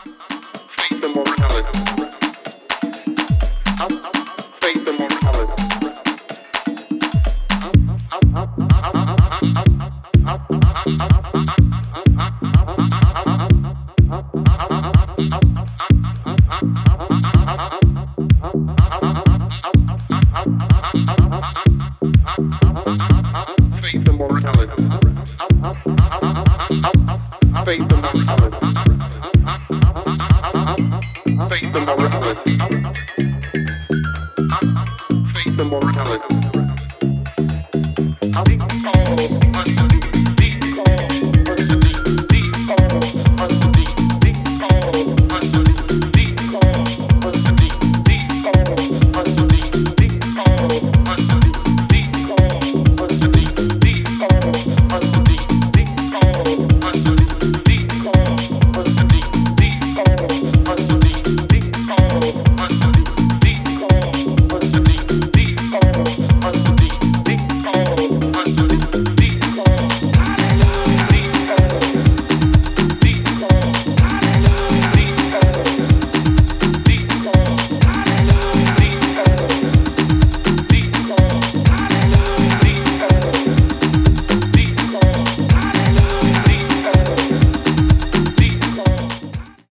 faith and morality, faith and morality. Faith and morality. Faith and morality. Faith and morality. Faith and morality.